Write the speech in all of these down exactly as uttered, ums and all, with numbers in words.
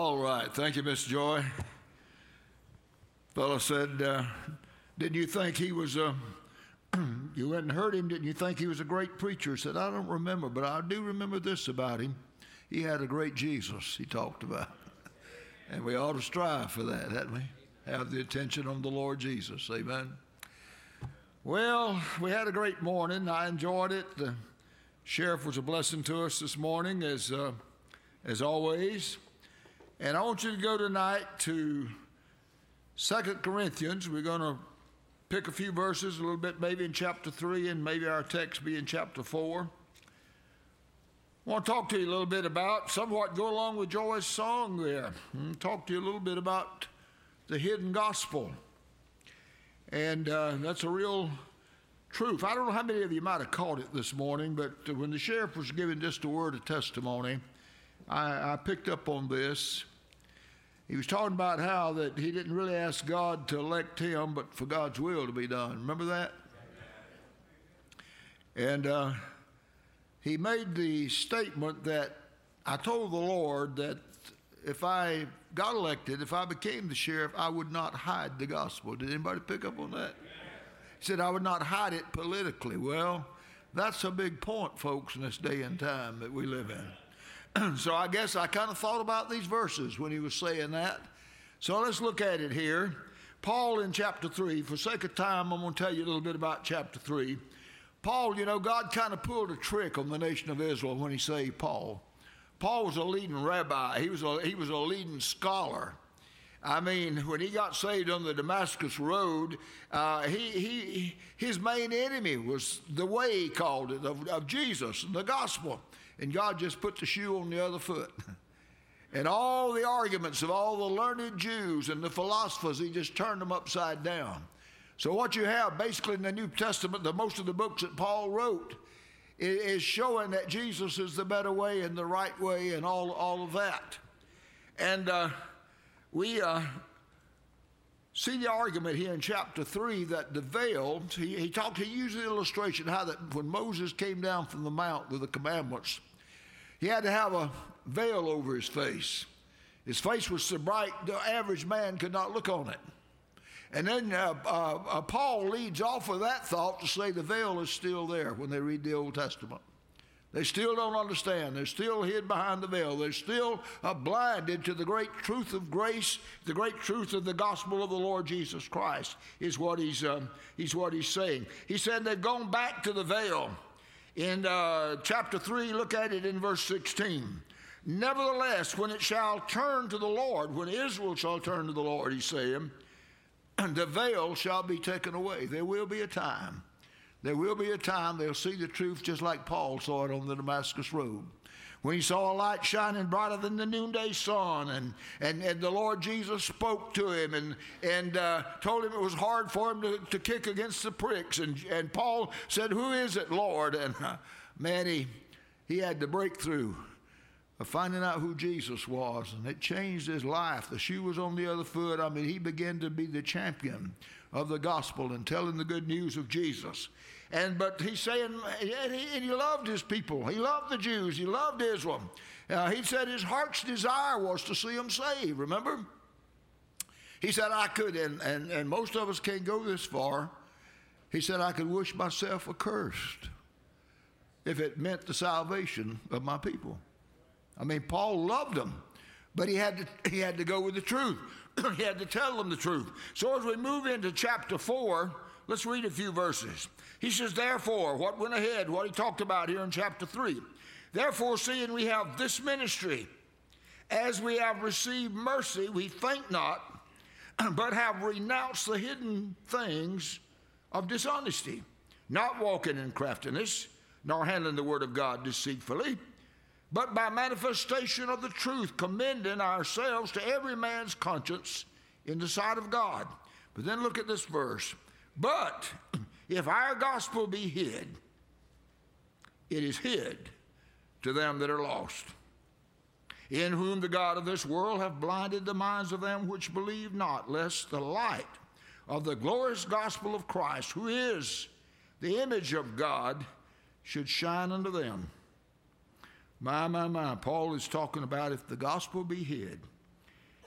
All right. Thank you, Miss Joy. Fellow said, uh, didn't you think he was a, you went and heard him, didn't you think he was a great preacher? He said, I don't remember, but I do remember this about him. He had a great Jesus he talked about. And we ought to strive for that, hadn't we? Have the attention on the Lord Jesus. Amen. Well, we had a great morning. I enjoyed it. The sheriff was a blessing to us this morning, as uh, as always. And I want you to go tonight to Second Corinthians. We're going to pick a few verses, a little bit maybe in chapter three, and maybe our text be in chapter four. I want to talk to you a little bit about, somewhat go along with Joy's song there, and talk to you a little bit about the hidden gospel. And uh, that's a real truth. I don't know how many of you might have caught it this morning, but when the sheriff was giving just a word of testimony, I, I picked up on this. He was talking about how that he didn't really ask God to elect him, but for God's will to be done. Remember that? And uh, he made the statement that I told the Lord that if I got elected, if I became the sheriff, I would not hide the gospel. Did anybody pick up on that? He said, I would not hide it politically. Well, that's a big point, folks, in this day and time that we live in. So I guess I kind of thought about these verses when he was saying that. So let's look at it here. Paul in chapter three, for sake of time, I'm going to tell you a little bit about chapter three. Paul, you know, God kind of pulled a trick on the nation of Israel when he saved Paul. Paul was a leading rabbi. He was a, he was a leading scholar. I mean, when he got saved on the Damascus Road, uh, he, he, his main enemy was the way, he called it, of, of Jesus and the gospel. And God just put the shoe on the other foot. And all the arguments of all the learned Jews and the philosophers, he just turned them upside down. So what you have basically in the New Testament, the most of the books that Paul wrote, is showing that Jesus is the better way and the right way and all, all of that. And uh, we uh, see the argument here in chapter three that the veil, he, he talked, he used the illustration how that when Moses came down from the mount with the commandments, he had to have a veil over his face. His face was so bright, the average man could not look on it. And then uh, uh, uh, Paul leads off of that thought to say the veil is still there when they read the Old Testament. They still don't understand. They're still hid behind the veil. They're still uh, blinded to the great truth of grace, the great truth of the gospel of the Lord Jesus Christ is what he's, um, he's, what he's saying. He said they've gone back to the veil. In uh, chapter three, look at it in verse sixteen. Nevertheless, when it shall turn to the Lord, when Israel shall turn to the Lord, he's saying, the veil shall be taken away. There will be a time. There will be a time they'll see the truth just like Paul saw it on the Damascus Road. When he saw a light shining brighter than the noonday sun, and, and, and the Lord Jesus spoke to him and, and uh, told him it was hard for him to, to kick against the pricks. And, and Paul said, who is it, Lord? And uh, man, he, he had the breakthrough of finding out who Jesus was, and it changed his life. The shoe was on the other foot. I mean, he began to be the champion of the gospel and telling the good news of Jesus. And but he's saying, and he, and he loved his people. He loved the Jews. He loved Israel. Uh, he said his heart's desire was to see them saved. Remember? He said, I could, and, and, and most of us can't go this far. He said, I could wish myself accursed if it meant the salvation of my people. I mean, Paul loved them, but he had to, he had to go with the truth. He had to tell them the truth. So as we move into chapter four, let's read a few verses. He says, therefore, what went ahead, what he talked about here in chapter three. Therefore, seeing we have this ministry, as we have received mercy, we faint not, but have renounced the hidden things of dishonesty, not walking in craftiness, nor handling the word of God deceitfully, but by manifestation of the truth, commending ourselves to every man's conscience in the sight of God. But then look at this verse. But if our gospel be hid, it is hid to them that are lost, in whom the God of this world hath blinded the minds of them which believe not, lest the light of the glorious gospel of Christ, who is the image of God, should shine unto them. My, my, my, Paul is talking about if the gospel be hid,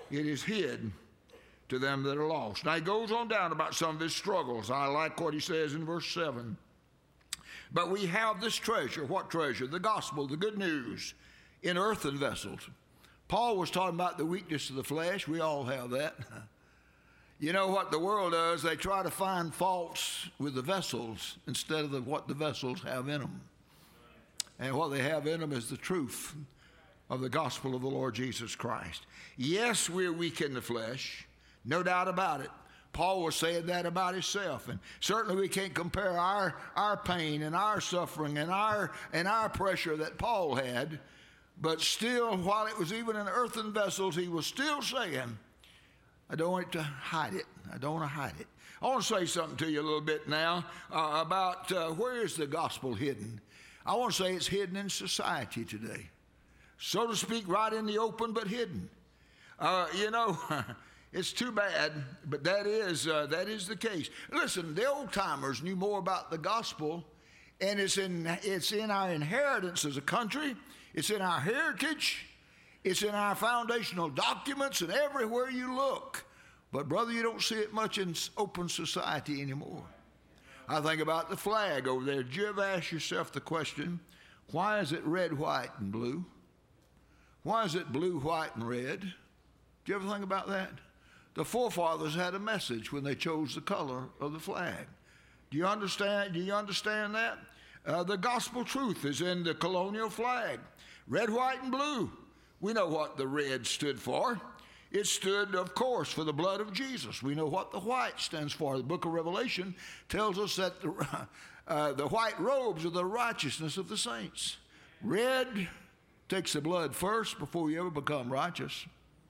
It is hid to them that are lost. Now he goes on down about some of his struggles. I like what he says in verse seven. But we have this treasure. What treasure? The gospel, the good news, in earthen vessels. Paul was talking about the weakness of the flesh. We all have that. You know what the world does? They try to find faults with the vessels instead of the, what the vessels have in them. And what they have in them is the truth of the gospel of the Lord Jesus Christ. Yes, we're weak in the flesh, no doubt about it. Paul was saying that about himself, and certainly we can't compare our, our pain and our suffering and our, and our pressure that Paul had, but still, while it was even in earthen vessels, he was still saying, I don't want to hide it. I don't want to hide it. I want to say something to you a little bit now uh, about uh, where is the gospel hidden. I want to say it's hidden in society today. So to speak, right in the open, but hidden. Uh, you know, it's too bad, but that is, uh, that is the case. Listen, the old-timers knew more about the gospel, and it's in, it's in our inheritance as a country. It's in our heritage. It's in our foundational documents and everywhere you look. But, brother, you don't see it much in open society anymore. I think about the flag over there. Did you ever ask yourself the question, why is it red, white, and blue? Why is it blue, white, and red? Did you ever think about that? The forefathers had a message when they chose the color of the flag. Do you understand? Do you understand that? Uh, the gospel truth is in the colonial flag. Red, white, and blue. We know what the red stood for. It stood, of course, for the blood of Jesus. We know what the white stands for. The book of Revelation tells us that the, uh, the white robes are the righteousness of the saints. Red takes the blood first before you ever become righteous.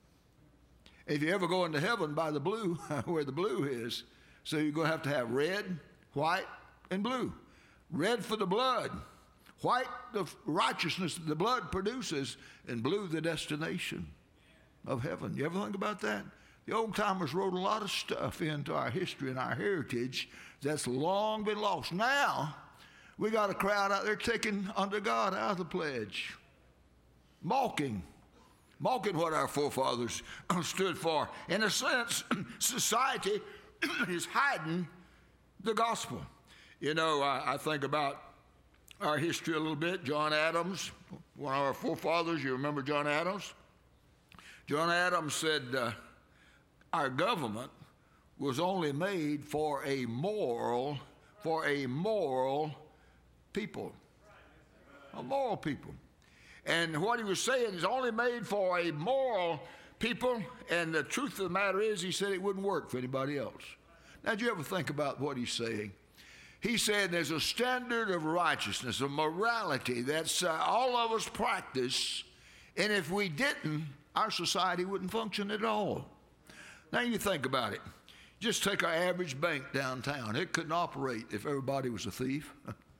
If you ever go into heaven by the blue, where the blue is, so you're going to have to have red, white, and blue. Red for the blood. White, the righteousness that the blood produces, and blue, the destination of heaven. You ever think about that? The old-timers wrote a lot of stuff into our history and our heritage that's long been lost. Now, we got a crowd out there taking under God out of the pledge, mocking, mocking what our forefathers stood for. In a sense, society is hiding the gospel. You know, I, I think about our history a little bit. John Adams, one of our forefathers, you remember John Adams? John Adams said, uh, our government was only made for a moral, for a moral people. A moral people. And what he was saying is only made for a moral people, and the truth of the matter is, he said it wouldn't work for anybody else. Now, did you ever think about what he's saying? He said there's a standard of righteousness, of morality that's uh, all of us practice, and if we didn't, our society wouldn't function at all. Now you think about it. Just take our average bank downtown. It couldn't operate if everybody was a thief.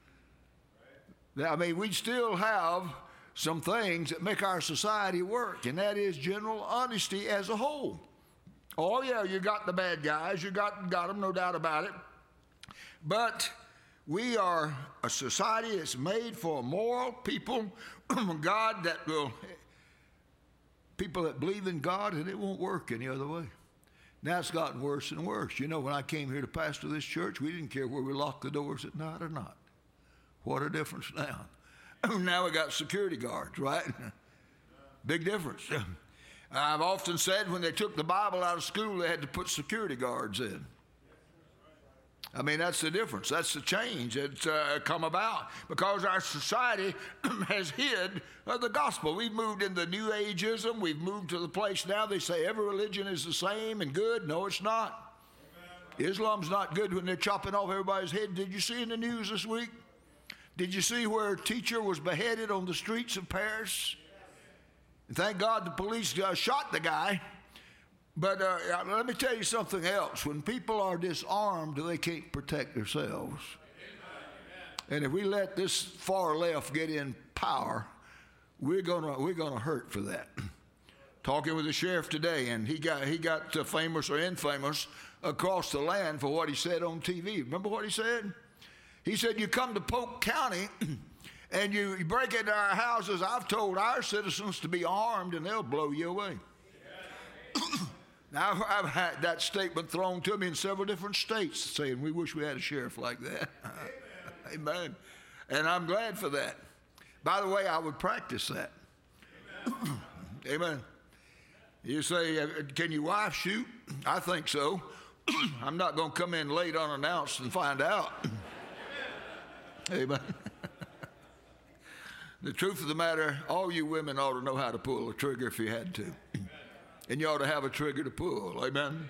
I mean, we still have some things that make our society work, and that is general honesty as a whole. Oh, yeah, you got the bad guys. You got, got them, no doubt about it. But we are a society that's made for moral people, God that will, people that believe in God, and it won't work any other way. Now it's gotten worse and worse. You know, when I came here to pastor this church, we didn't care where we locked the doors at night or not. What a difference now. Now we got security guards, right? Big difference. I've often said when they took the Bible out of school, they had to put security guards in. I mean, that's the difference. That's the change that's uh, come about because our society has hid uh, the gospel. We've moved into New Ageism. We've moved to the place now they say every religion is the same and good. No, it's not. Amen. Islam's not good when they're chopping off everybody's head. Did you see in the news this week? Did you see where a teacher was beheaded on the streets of Paris? And thank God the police uh, shot the guy. But uh, let me tell you something else. When people are disarmed, they can't protect themselves. And if we let this far left get in power, we're gonna we're gonna hurt for that. Talking with the sheriff today, and he got he got uh, famous or infamous across the land for what he said on T V. Remember what he said? He said, "You come to Polk County." And you, you break into our houses, I've told our citizens to be armed, and they'll blow you away. Now, I've, I've had that statement thrown to me in several different states saying, we wish we had a sheriff like that. Amen. Amen. And I'm glad for that. By the way, I would practice that. Amen. Amen. You say, can your wife shoot? I think so. I'm not going to come in late unannounced and find out. Amen. The truth of the matter, all you women ought to know how to pull a trigger if you had to. And you ought to have a trigger to pull. Amen.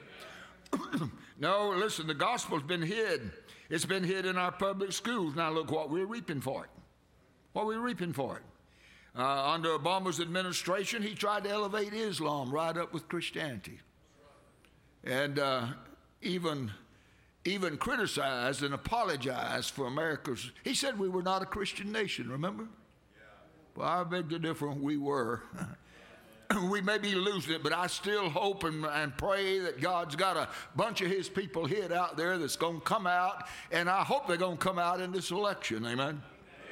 No, listen, the gospel's been hid. It's been hid in our public schools. Now look what we're reaping for it. What we're reaping for it. Uh, under Obama's administration, he tried to elevate Islam right up with Christianity. And uh, even, even criticized and apologized for America's. He said we were not a Christian nation, remember? Yeah. Well, I beg to differ, we were. We may be losing it, but I still hope and, and pray that God's got a bunch of his people hid out there that's going to come out, and I hope they're going to come out in this election. Amen? Amen.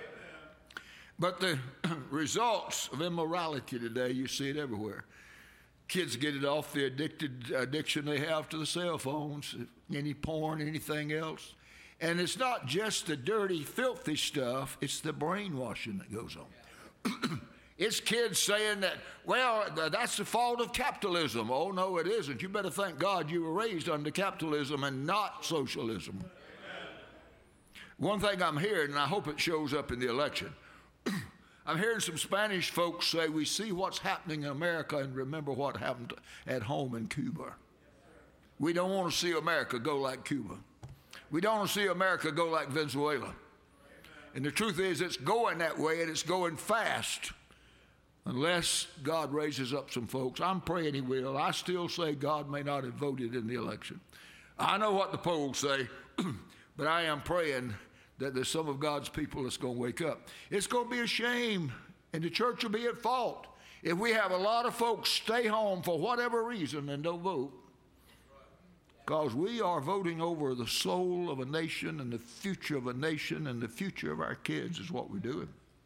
But the results of immorality today, you see it everywhere. Kids get it off the addicted addiction they have to the cell phones, any porn, anything else. And it's not just the dirty, filthy stuff, it's the brainwashing that goes on. It's kids saying that, well, that's the fault of capitalism. Oh, no, it isn't. You better thank God you were raised under capitalism and not socialism. Amen. One thing I'm hearing, and I hope it shows up in the election, I'm hearing some Spanish folks say, we see what's happening in America and remember what happened at home in Cuba. We don't want to see America go like Cuba. We don't want to see America go like Venezuela. And the truth is, it's going that way, and it's going fast. Unless God raises up some folks. I'm praying he will. I still say God may not have voted in the election. I know what the polls say, but I am praying that there's some of God's people that's going to wake up. It's going to be a shame, and the church will be at fault if we have a lot of folks stay home for whatever reason and don't vote. Because we are voting over the soul of a nation and the future of a nation, and the future of our kids is what we're doing.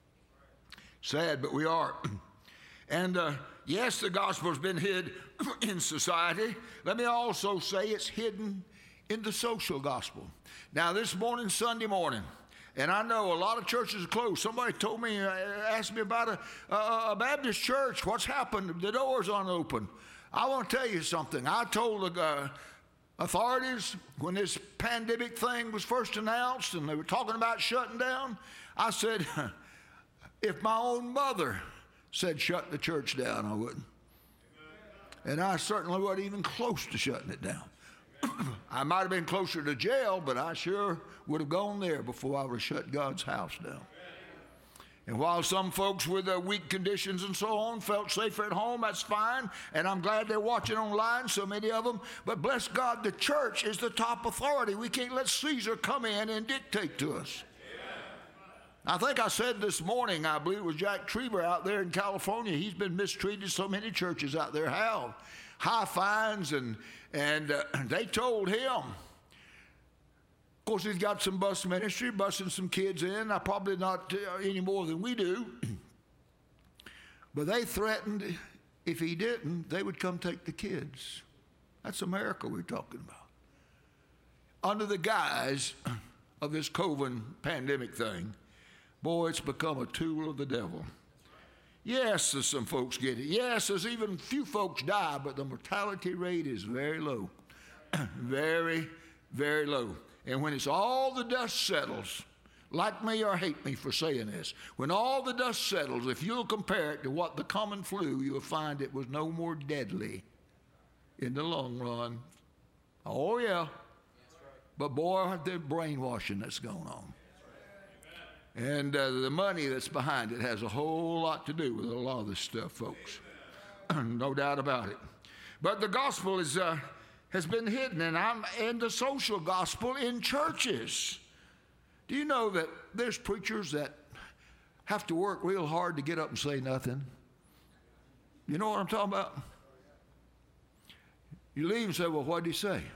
Sad, but we are. And uh, yes, the gospel's been hid in society. Let me also say it's hidden in the social gospel. Now, this morning, Sunday morning, and I know a lot of churches are closed. Somebody told me, uh, asked me about a, a, a Baptist church. What's happened? The doors aren't open. I want to tell you something. I told the uh, authorities when this pandemic thing was first announced and they were talking about shutting down, I said, if my own mother said shut the church down, I wouldn't. And I certainly wasn't even close to shutting it down. I might have been closer to jail, but I sure would have gone there before I would have shut God's house down. And while some folks with uh, weak conditions and so on felt safer at home, that's fine. And I'm glad they're watching online, so many of them. But bless God, the church is the top authority. We can't let Caesar come in and dictate to us. I think I said this morning, I believe it was Jack Trieber out there in California. He's been mistreated. So many churches out there have high fines, and and uh, they told him. Of course, he's got some bus ministry, busing some kids in. I probably not uh, any more than we do. But they threatened if he didn't, they would come take the kids. That's America we're talking about. Under the guise of this COVID pandemic thing, boy, it's become a tool of the devil. Yes, there's some folks get it. Yes, there's even few folks die, but the mortality rate is very low. Very, very low. And when it's all the dust settles, like me or hate me for saying this, when all the dust settles, if you'll compare it to what the common flu, you'll find it was no more deadly in the long run. Oh, yeah. But boy, the brainwashing that's going on. And uh, the money that's behind it has a whole lot to do with a lot of this stuff, folks. No doubt about it. But the gospel is, uh, has been hidden, and I'm in the social gospel in churches. Do you know that there's preachers that have to work real hard to get up and say nothing? You know what I'm talking about? You leave and say, well, what did he say?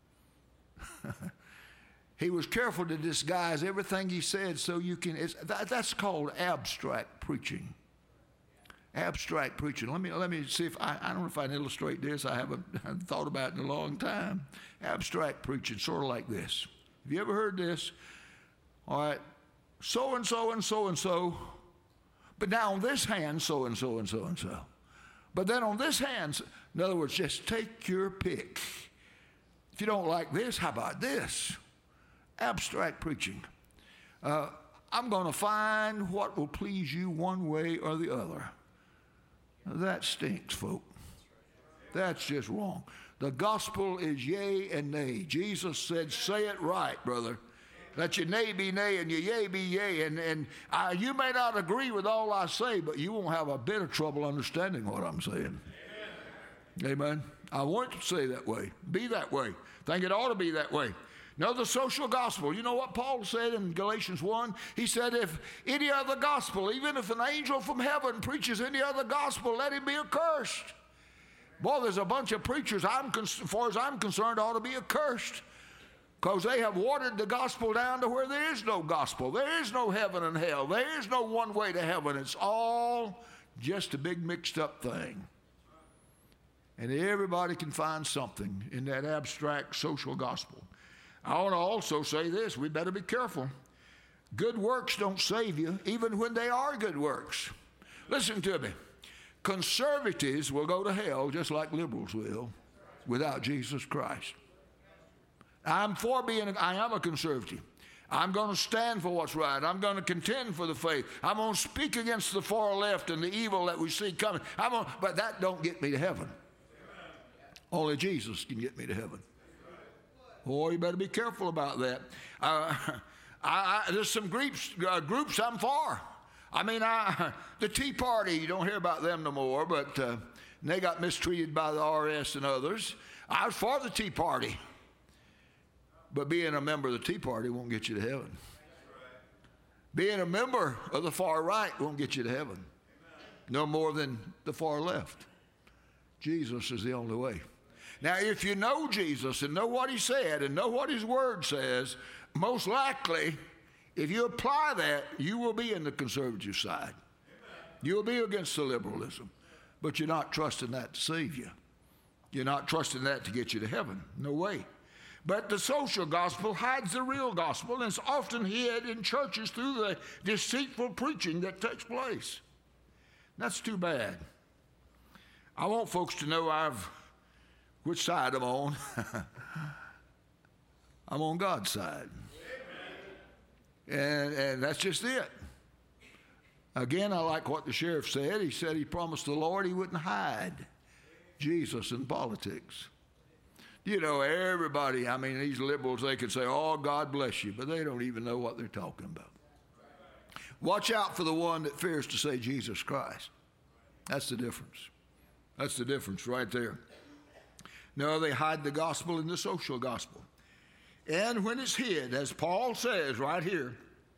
He was careful to disguise everything he said so you can, it's, that, that's called abstract preaching. Abstract preaching. Let me let me see if I, I don't know if I can illustrate this. I haven't, I haven't thought about it in a long time. Abstract preaching, sort of like this. Have you ever heard this? All right, so and so and so and so, but now on this hand, so and so and so and so. But then on this hand, in other words, just take your pick. If you don't like this, how about this? Abstract preaching. Uh, I'm going to find what will please you one way or the other. That stinks, folk. That's just wrong. The gospel is yea and nay. Jesus said, say it right, brother. Let your nay be nay and your yea be yea. And, and I, you may not agree with all I say, but you won't have a bit of trouble understanding what I'm saying. Amen. Amen. I want to say that way. Be that way. Think it ought to be that way. Now, the social gospel. You know what Paul said in Galatians one? He said, if any other gospel, even if an angel from heaven preaches any other gospel, let him be accursed. Boy, there's a bunch of preachers, I'm, as far as I'm concerned, ought to be accursed. Because they have watered the gospel down to where there is no gospel. There is no heaven and hell. There is no one way to heaven. It's all just a big mixed up thing. And everybody can find something in that abstract social gospel. I want to also say this, we better be careful. Good works don't save you, even when they are good works. Listen to me. Conservatives will go to hell just like liberals will without Jesus Christ. I'm for being, I am a conservative. I'm going to stand for what's right. I'm going to contend for the faith. I'm going to speak against the far left and the evil that we see coming. I'm going, but that don't get me to heaven. Only Jesus can get me to heaven. Boy, you better be careful about that. Uh, I, I, there's some groups, uh, groups I'm for. I mean, I, the Tea Party, you don't hear about them no more, but uh, they got mistreated by the R S and others. I was for the Tea Party. But being a member of the Tea Party won't get you to heaven. Being a member of the far right won't get you to heaven. No more than the far left. Jesus is the only way. Now, if you know Jesus and know what he said and know what his word says, most likely, if you apply that, you will be in the conservative side. You will be against the liberalism. But you're not trusting that to save you. You're not trusting that to get you to heaven. No way. But the social gospel hides the real gospel, and it's often hid in churches through the deceitful preaching that takes place. That's too bad. I want folks to know I've which side I'm on. I'm on God's side. And, and that's just it. Again, I like what the sheriff said. He said he promised the Lord he wouldn't hide Jesus in politics. You know, everybody, I mean, these liberals, they could say, oh, God bless you, but they don't even know what they're talking about. Watch out for the one that fears to say Jesus Christ. That's the difference. That's the difference right there. No, they hide the gospel in the social gospel. And when it's hid, as Paul says right here,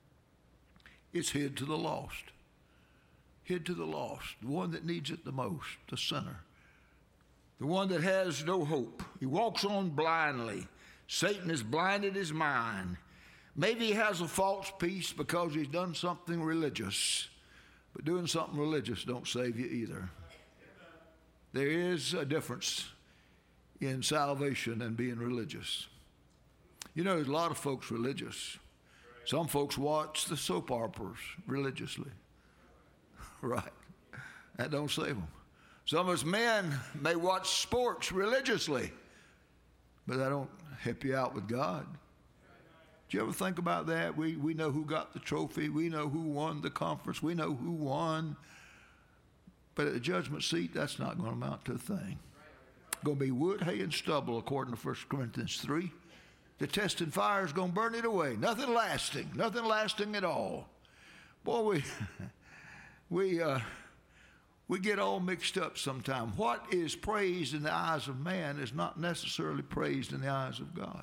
it's hid to the lost. Hid to the lost, the one that needs it the most, the sinner. The one that has no hope. He walks on blindly. Satan has blinded his mind. Maybe he has a false peace because he's done something religious. But doing something religious don't save you either. There is a difference in salvation and being religious. You know, there's a lot of folks religious. Some folks watch the soap operas religiously. Right. That don't save them. Some of us men may watch sports religiously, but that don't help you out with God. Do you ever think about that? We, we know who got the trophy. We know who won the conference. We know who won. But at the judgment seat, that's not going to amount to a thing. It's going to be wood, hay, and stubble, according to First Corinthians three. The testing fire is going to burn it away. Nothing lasting. Nothing lasting at all. Boy, we, we, uh, we get all mixed up sometimes. What is praised in the eyes of man is not necessarily praised in the eyes of God.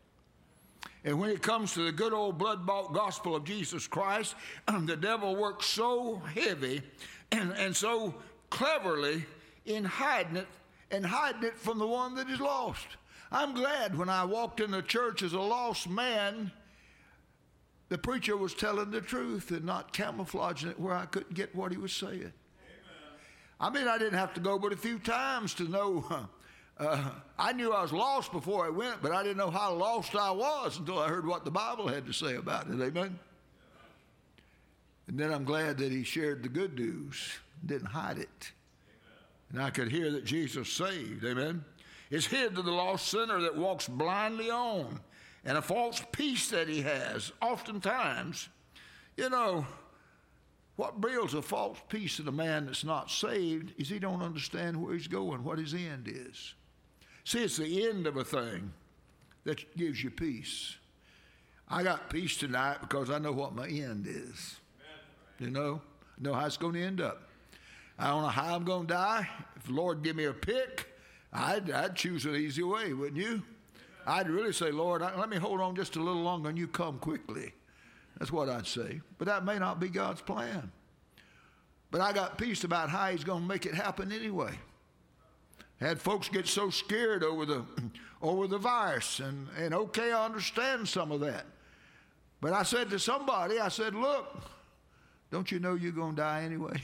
And when it comes to the good old blood-bought gospel of Jesus Christ, the devil works so heavy and, and so cleverly in hiding it and hiding it from the one that is lost. I'm glad when I walked in the church as a lost man, the preacher was telling the truth and not camouflaging it where I couldn't get what he was saying. Amen. I mean, I didn't have to go but a few times to know. Uh, I knew I was lost before I went, but I didn't know how lost I was until I heard what the Bible had to say about it. Amen? And then I'm glad that he shared the good news, didn't hide it. And I could hear that Jesus saved. Amen? It's hid to the lost sinner that walks blindly on, and a false peace that he has. Oftentimes, you know, what builds a false peace in a man that's not saved is he don't understand where he's going, what his end is. See, it's the end of a thing that gives you peace. I got peace tonight because I know what my end is. You know, I know how it's going to end up. I don't know how I'm going to die. If the Lord give me a pick, I'd, I'd choose an easy way, wouldn't you? I'd really say, Lord, let me hold on just a little longer and you come quickly. That's what I'd say. But that may not be God's plan. But I got peace about how he's going to make it happen anyway. Had folks get so scared over the over the virus, and, and okay, I understand some of that. But I said to somebody, I said, look, don't you know you're going to die anyway?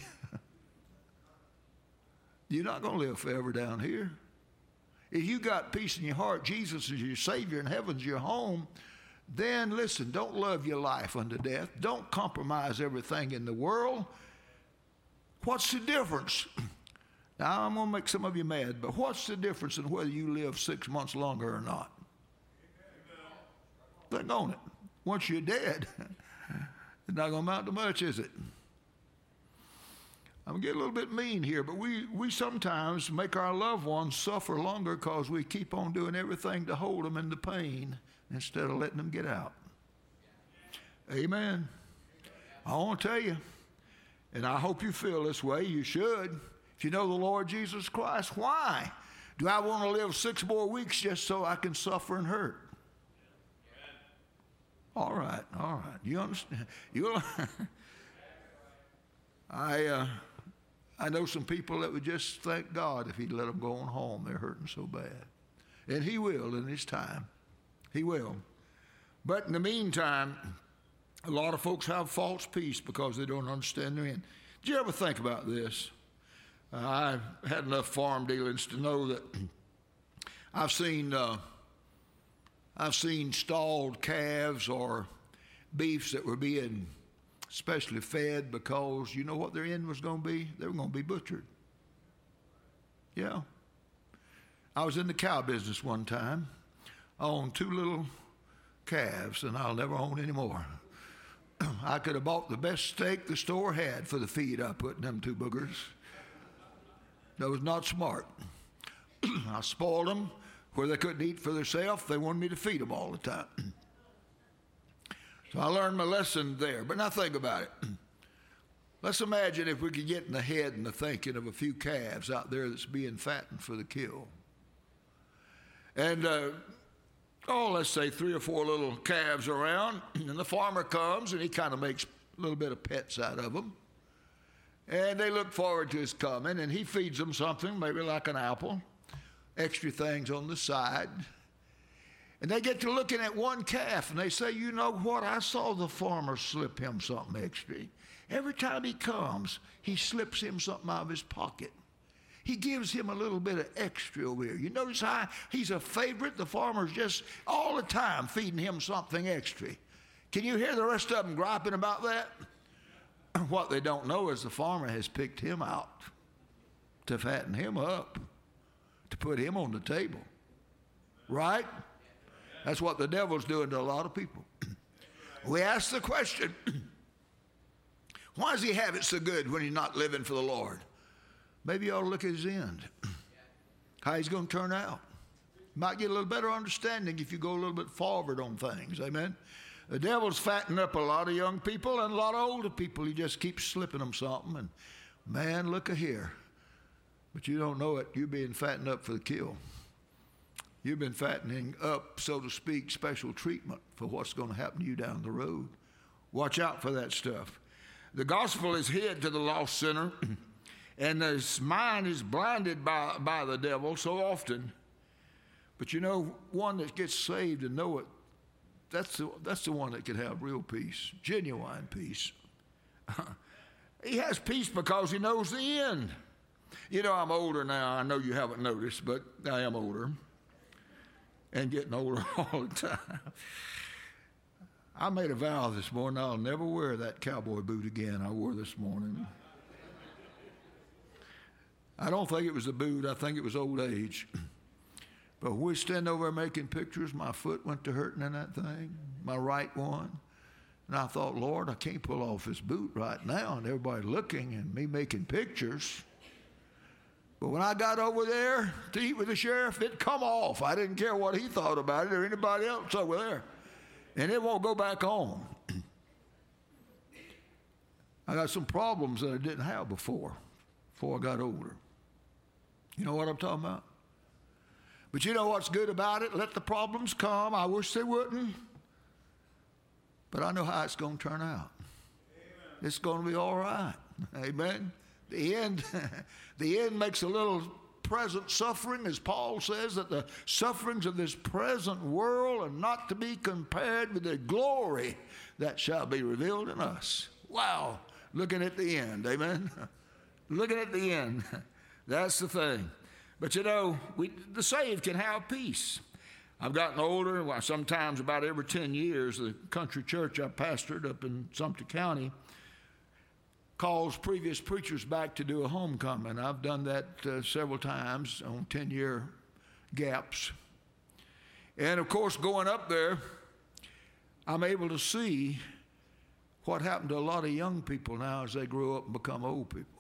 You're not going to live forever down here. If you got peace in your heart, Jesus is your Savior and heaven's your home, then listen, don't love your life unto death. Don't compromise everything in the world. What's the difference? Now, I'm going to make some of you mad, but what's the difference in whether you live six months longer or not? Think on it. Once you're dead, it's not going to amount to much, is it? I'm going to get a little bit mean here, but we, we sometimes make our loved ones suffer longer because we keep on doing everything to hold them in the pain instead of letting them get out. Amen. I want to tell you, and I hope you feel this way, you should. If you know the Lord Jesus Christ, why do I want to live six more weeks just so I can suffer and hurt? All right, all right. You understand? You, I, uh, I know some people that would just thank God if he'd let them go on home. They're hurting so bad. And he will in his time. He will. But in the meantime, a lot of folks have false peace because they don't understand their end. Did you ever think about this? Uh, I've had enough farm dealings to know that I've seen uh, I've seen stalled calves or beefs that were being specially fed because you know what their end was going to be? They were going to be butchered. Yeah. I was in the cow business one time. I owned two little calves, and I'll never own any more. I could have bought the best steak the store had for the feed I put in them two boogers. That was not smart. I spoiled them where they couldn't eat for themselves. They wanted me to feed them all the time. So I learned my lesson there. But now think about it. Let's imagine if we could get in the head and the thinking of a few calves out there that's being fattened for the kill. And, uh, oh, let's say three or four little calves around, and the farmer comes and he kind of makes a little bit of pets out of them. And they look forward to his coming, and he feeds them something, maybe like an apple, extra things on the side. And they get to looking at one calf, and they say, you know what? I saw the farmer slip him something extra. Every time he comes, he slips him something out of his pocket. He gives him a little bit of extra over here. You notice how he's a favorite? The farmer's just all the time feeding him something extra. Can you hear the rest of them griping about that? What they don't know is the farmer has picked him out to fatten him up, to put him on the table. Right? That's what the devil's doing to a lot of people. We ask the question, why does he have it so good when he's not living for the Lord? Maybe you ought to look at his end, how he's going to turn out. You might get a little better understanding if you go a little bit forward on things. Amen? The devil's fattening up a lot of young people and a lot of older people. He just keeps slipping them something. And, man, look at here. But you don't know it. You're being fattened up for the kill. You've been fattening up, so to speak, special treatment for what's going to happen to you down the road. Watch out for that stuff. The gospel is hid to the lost sinner, and his mind is blinded by, by the devil so often. But you know, one that gets saved and know it, That's the, that's the one that can have real peace, genuine peace. He has peace because he knows the end. You know, I'm older now. I know you haven't noticed, but I am older and getting older all the time. I made a vow this morning I'll never wear that cowboy boot again I wore this morning. I don't think it was the boot. I think it was old age. But when we stand over there making pictures, my foot went to hurting in that thing, my right one. And I thought, Lord, I can't pull off this boot right now, and everybody looking and me making pictures. But when I got over there to eat with the sheriff, it come off. I didn't care what he thought about it or anybody else over there. And it won't go back on. I got some problems that I didn't have before, before I got older. You know what I'm talking about? But you know what's good about it? Let the problems come. I wish they wouldn't. But I know how it's going to turn out. Amen. It's going to be all right. Amen. The end, the end makes a little present suffering, as Paul says, that the sufferings of this present world are not to be compared with the glory that shall be revealed in us. Wow. Looking at the end. Amen. Looking at the end. That's the thing. But you know, we, the saved can have peace. I've gotten older. Well, sometimes about every ten years, the country church I pastored up in Sumter County calls previous preachers back to do a homecoming. I've done that uh, several times on ten-year gaps. And, of course, going up there, I'm able to see what happened to a lot of young people now as they grow up and become old people.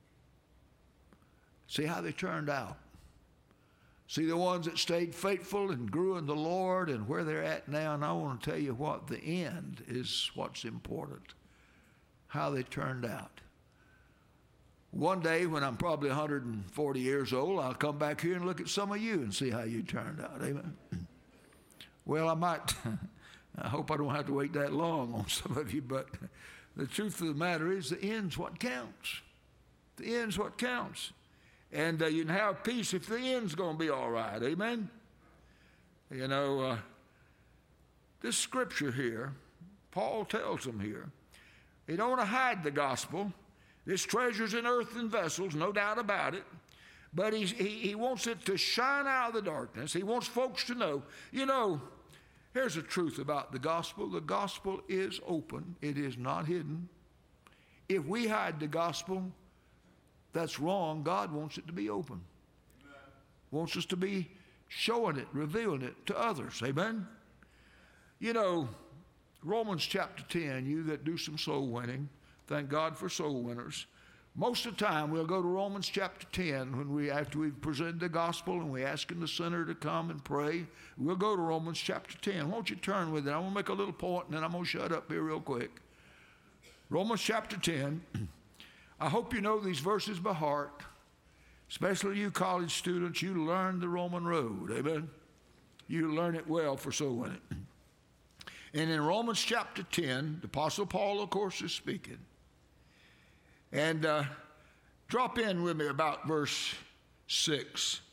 See how they turned out. See the ones that stayed faithful and grew in the Lord and where they're at now. And I want to tell you what, the end is what's important, how they turned out. One day when I'm probably one hundred forty years old, I'll come back here and look at some of you and see how you turned out. Amen. Well, I might, I hope I don't have to wait that long on some of you, but the truth of the matter is the end's what counts. The end's what counts. And uh, you can have peace if the end's going to be all right. Amen? You know, uh, this scripture here, Paul tells them here, he don't want to hide the gospel. This treasure's in earthen vessels, no doubt about it. But he's, he, he wants it to shine out of the darkness. He wants folks to know. You know, here's the truth about the gospel. The gospel is open. It is not hidden. If we hide the gospel, that's wrong. God wants it to be open. Amen. Wants us to be showing it, revealing it to others. Amen? You know, Romans chapter ten, you that do some soul winning, thank God for soul winners. Most of the time, we'll go to Romans chapter ten when we, after we've presented the gospel and we're asking the sinner to come and pray, we'll go to Romans chapter ten. Won't you turn with it? I'm going to make a little point and then I'm going to shut up here real quick. Romans chapter ten. I hope you know these verses by heart, especially you college students. You learn the Roman road, amen? You learn it well for soul winning. And in Romans chapter ten, the Apostle Paul, of course, is speaking. And uh, drop in with me about verse six.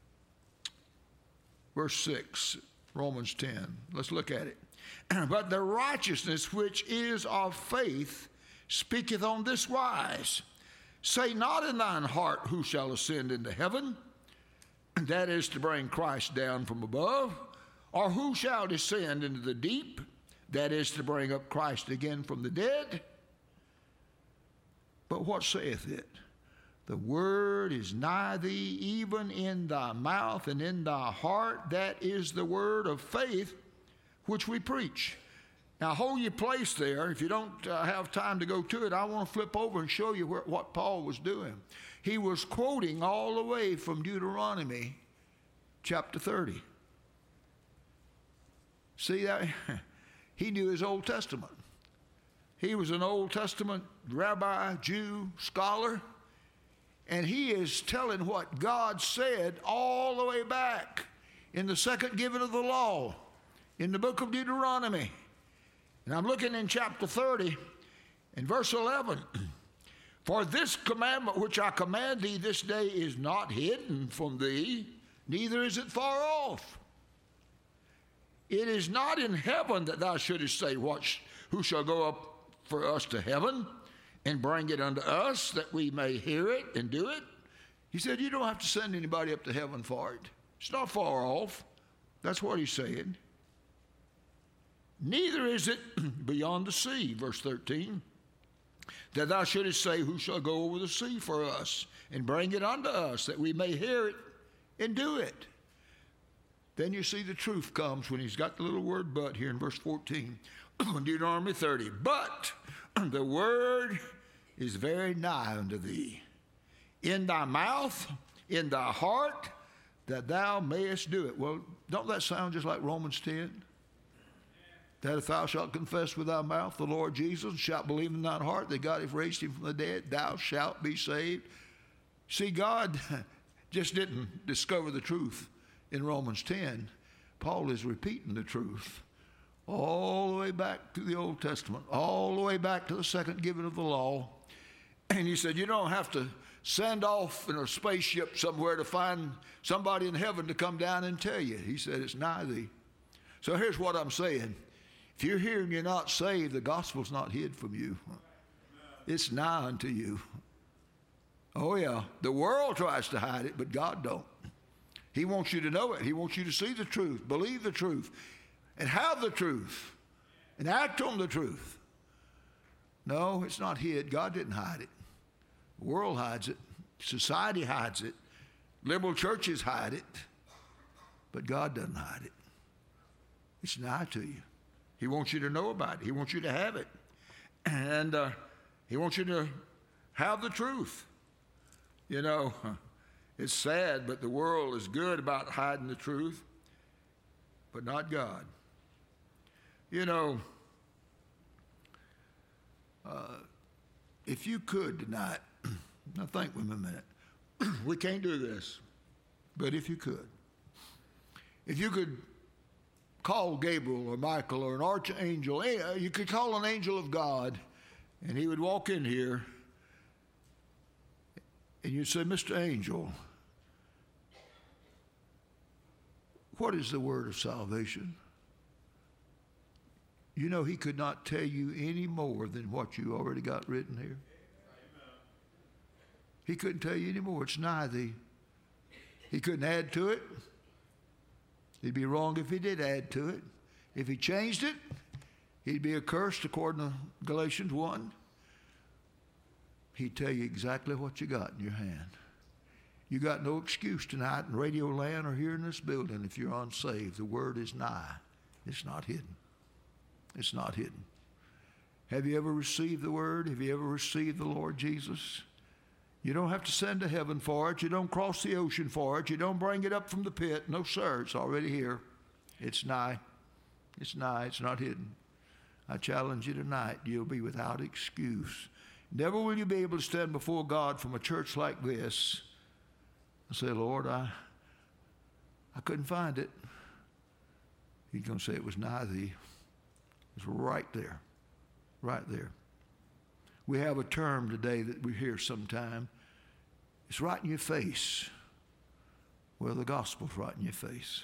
Verse six, Romans ten. Let's look at it. But the righteousness which is of faith speaketh on this wise, say not in thine heart, who shall ascend into heaven, that is to bring Christ down from above, or who shall descend into the deep, that is to bring up Christ again from the dead. But what saith it? The word is nigh thee, even in thy mouth and in thy heart. That is the word of faith which we preach. Now, hold your place there. If you don't uh, have time to go to it, I want to flip over and show you where, what Paul was doing. He was quoting all the way from Deuteronomy chapter thirty. See that? He knew his Old Testament. He was an Old Testament rabbi, Jew, scholar, and he is telling what God said all the way back in the second giving of the law in the book of Deuteronomy. And I'm looking in chapter thirty, in verse eleven. For this commandment which I command thee this day is not hidden from thee, neither is it far off. It is not in heaven that thou shouldest say, what sh- who shall go up for us to heaven and bring it unto us, that we may hear it and do it? He said, you don't have to send anybody up to heaven for it. It's not far off. That's what he's saying. Neither is it beyond the sea, verse thirteen, that thou shouldest say, who shall go over the sea for us and bring it unto us, that we may hear it and do it. Then you see the truth comes when he's got the little word but here in verse fourteen. Deuteronomy thirty. But the word is very nigh unto thee, in thy mouth, in thy heart, that thou mayest do it. Well, don't that sound just like Romans ten? That if thou shalt confess with thy mouth the Lord Jesus, and shalt believe in thine heart that God hath raised him from the dead, thou shalt be saved. See, God just didn't discover the truth in Romans ten. Paul is repeating the truth all the way back to the Old Testament, all the way back to the second giving of the law. And he said, you don't have to send off in a spaceship somewhere to find somebody in heaven to come down and tell you. He said, it's nigh thee. So here's what I'm saying. If you're here and you're not saved, the gospel's not hid from you. It's nigh unto you. Oh, yeah. The world tries to hide it, but God don't. He wants you to know it. He wants you to see the truth, believe the truth, and have the truth, and act on the truth. No, it's not hid. God didn't hide it. The world hides it. Society hides it. Liberal churches hide it. But God doesn't hide it. It's nigh to you. He wants you to know about it. He wants you to have it. And uh, he wants you to have the truth. You know, it's sad, but the world is good about hiding the truth, but not God. You know, uh, if you could tonight, now think with me a minute. We can't do this, but if you could, if you could call Gabriel or Michael or an archangel, you could call an angel of God, and he would walk in here, and you'd say, Mister Angel, what is the word of salvation? You know, he could not tell you any more than what you already got written here. He couldn't tell you any more. It's nigh thee. He couldn't add to it. He'd be wrong if he did add to it. If he changed it, he'd be accursed according to Galatians one. He'd tell you exactly what you got in your hand. You got no excuse tonight in Radio Land or here in this building if you're unsaved. The word is nigh. It's not hidden. It's not hidden. Have you ever received the word? Have you ever received the Lord Jesus? You don't have to send to heaven for it. You don't cross the ocean for it. You don't bring it up from the pit. No, sir. It's already here. It's nigh. It's nigh. It's not hidden. I challenge you tonight. You'll be without excuse. Never will you be able to stand before God from a church like this and say, Lord, I, I couldn't find it. He's going to say it was nigh thee. It's right there. Right there. We have a term today that we hear sometime. It's right in your face. Well, the gospel's right in your face.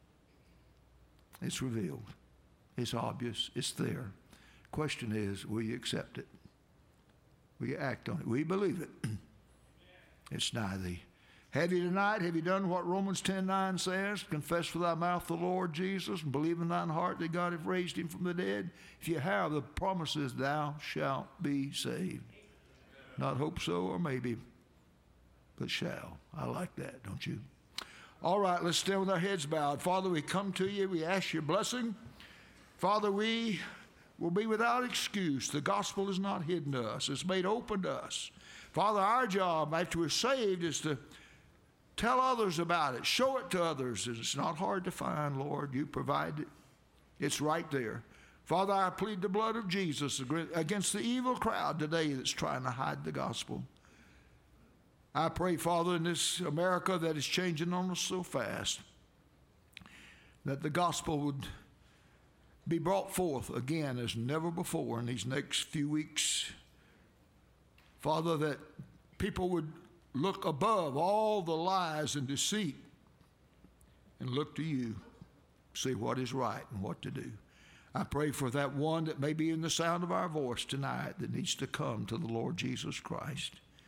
It's revealed. It's obvious. It's there. Question is, will you accept it? Will you act on it? Will you believe it? It's nigh thee. Have you tonight, have you done what Romans ten nine says? Confess with thy mouth the Lord Jesus and believe in thine heart that God hath raised him from the dead. If you have, the promise is thou shalt be saved. Not hope so or maybe, but shall. I like that, don't you? All right, let's stand with our heads bowed. Father, we come to you. We ask your blessing. Father, we will be without excuse. The gospel is not hidden to us. It's made open to us. Father, our job after we're saved is to tell others about it. Show it to others. It's not hard to find, Lord. You provide it. It's right there. Father, I plead the blood of Jesus against the evil crowd today that's trying to hide the gospel. I pray, Father, in this America that is changing on us so fast, that the gospel would be brought forth again as never before in these next few weeks. Father, that people would look above all the lies and deceit and look to you, see what is right and what to do. I pray for that one that may be in the sound of our voice tonight that needs to come to the Lord Jesus Christ.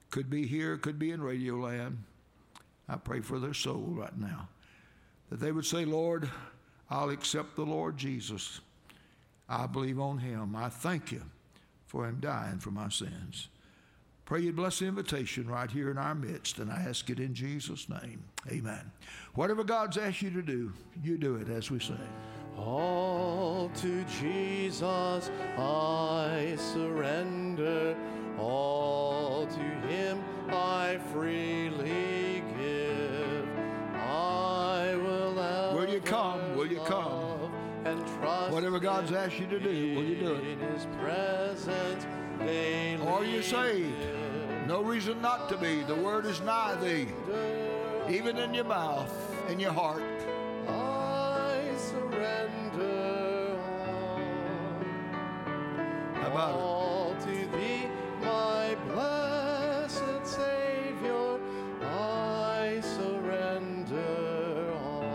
Could be here, could be in Radio Land. I pray for their soul right now, that they would say, Lord, I'll accept the Lord Jesus. I believe on him. I thank you for him dying for my sins. Pray you'd bless the invitation right here in our midst, and I ask it in Jesus' name. Amen. Whatever God's asked you to do, you do it as we sing. All to Jesus I surrender, all to him I freely give. I will ever Will you come? Will you come? love and trust Whatever God's asked you to do, will you do it? in his presence daily. Are you saved? No reason not to be. The word is nigh thee, even in your mouth, in your heart. I surrender How about it? all to thee, my blessed Savior. I surrender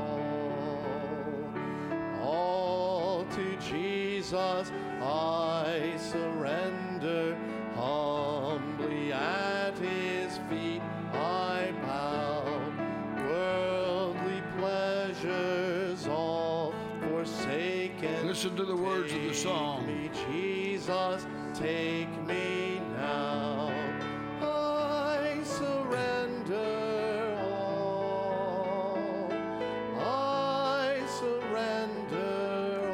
all. All to Jesus I surrender. Humbly at his feet I bow. Worldly pleasures all forsaken. Listen to the words of the song. Take me, Jesus, take me now. I surrender all. I surrender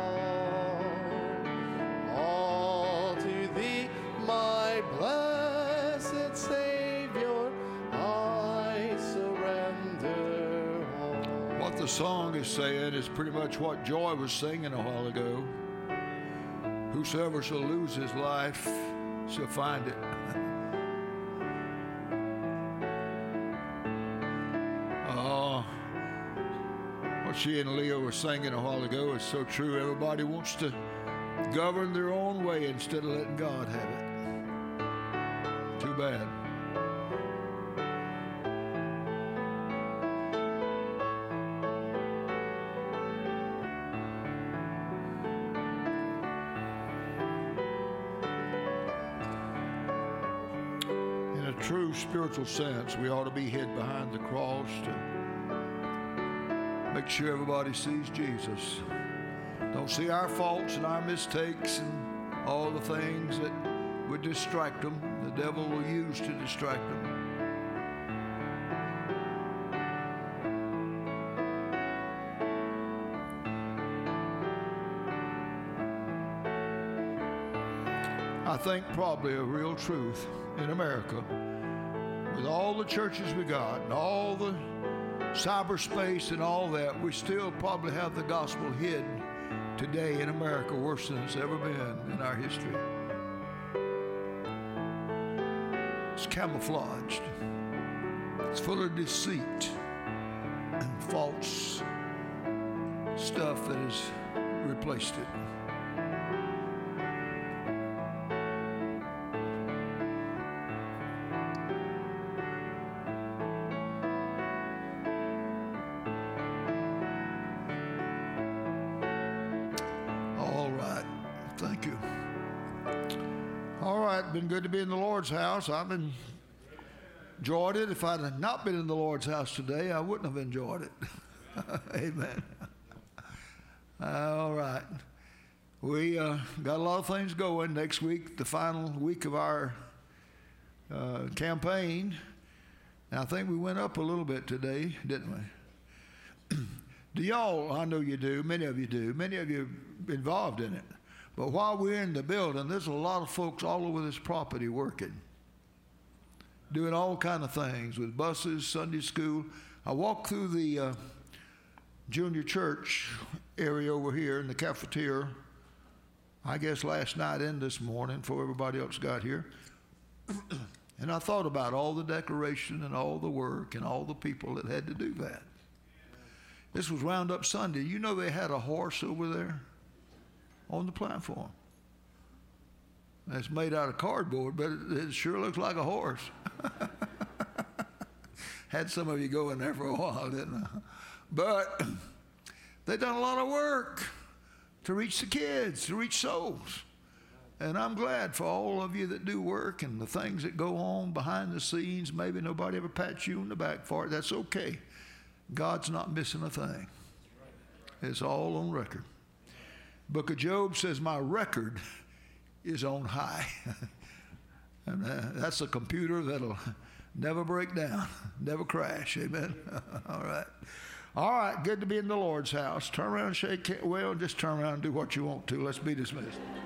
all. All to thee, my blessed Savior, I surrender all. What the song is saying is pretty much what Joy was singing a while ago. Whosoever shall lose his life shall find it. Oh, what she and Leo were singing a while ago is so true. Everybody wants to govern their own way instead of letting God have it. Too bad. In a true spiritual sense, we ought to be hid behind the cross to make sure everybody sees Jesus. Don't see our faults and our mistakes and all the things that would distract them, the devil will use to distract them. I think probably a real truth in America, with all the churches we got and all the cyberspace and all that, we still probably have the gospel hid today in America worse than it's ever been in our history. It's camouflaged. It's full of deceit and false stuff that has replaced it. Thank you. All right, been good to be in the Lord's house. I've enjoyed it. If I had not been in the Lord's house today, I wouldn't have enjoyed it. Amen. All right. We uh, got a lot of things going next week, the final week of our uh, campaign. And I think we went up a little bit today, didn't we? Do y'all, I know you do, many of you do, many of you are involved in it. But while we're in the building, there's a lot of folks all over this property working, doing all kind of things with buses, Sunday school. I walked through the uh, junior church area over here in the cafeteria, I guess last night and this morning before everybody else got here. And I thought about all the decoration and all the work and all the people that had to do that. This was Roundup Sunday. You know they had a horse over there on the platform. It's made out of cardboard, but it, it sure looks like a horse. Had some of you go in there for a while, didn't I? But they've done a lot of work to reach the kids, to reach souls. And I'm glad for all of you that do work and the things that go on behind the scenes. Maybe nobody ever pats you in the back for it. That's okay. God's not missing a thing. It's all on record. Book of Job says, my record is on high. And uh, that's a computer that'll never break down, never crash. Amen. All right. All right. Good to be in the Lord's house. Turn around and shake hands. Well, just turn around and do what you want to. Let's be dismissed.